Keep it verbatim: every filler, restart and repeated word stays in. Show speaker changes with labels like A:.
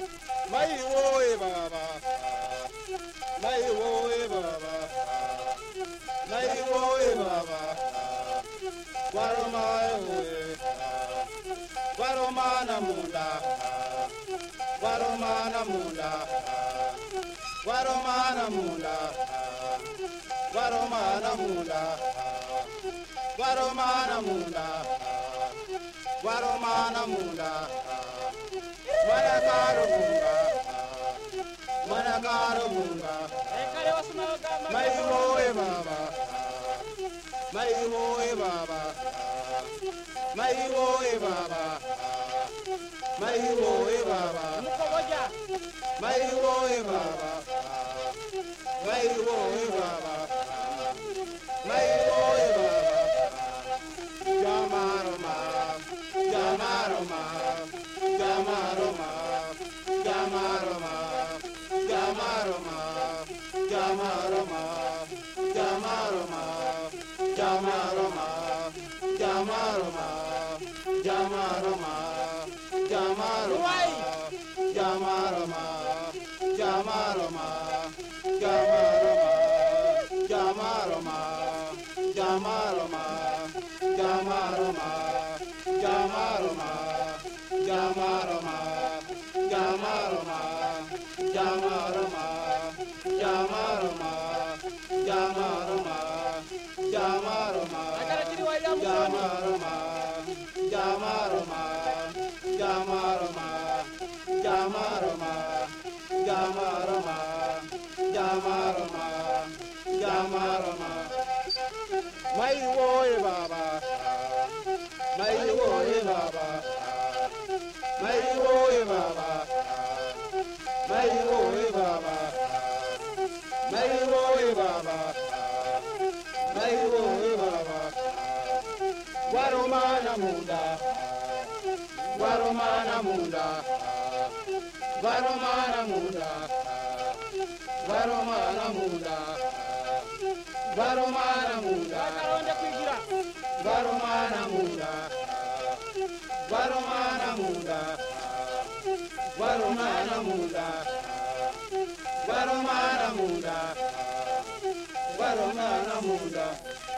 A: Mai woe baba, mai woe baba, mai woe baba. Waro mai woe, waro mana munda, waro mana munda, waro mana munda, waro mana munda, waro mana munda, waro mana munda. Mana karo munga, mana karo munga. Mai woe baba, mai woe baba, mai woe baba, mai woe baba, mai woe baba, mai woe baba, mai woe baba. Jamaro ma, jamaro ma. Yamaroma, Yamaroma, Yamaroma, Yamaroma, Yamaroma, Yamaroma, Yamaroma, Yamaroma, Yamaroma, Yamaroma, Yamaroma, Yamaroma, Yamaroma, Yamaroma, Yamaroma, Yamaroma. Yamaroma, Yamaroma, Yamaroma, Yamaroma, Yamaroma, Yamaroma, Yamaroma, Yamaroma, Yamaroma, Yamaroma, Yamaroma, Yamaroma, Yamaroma. Mai woe baba, mai woe baba. Mai woe baba, mai woe baba, mai woe baba, mai woe baba. Waro mana munda, waro mana munda, waro mana munda, waro mana munda, waro mana munda, waro mana munda. Varomana munda, Varomana munda, Varomana munda, Varomana munda.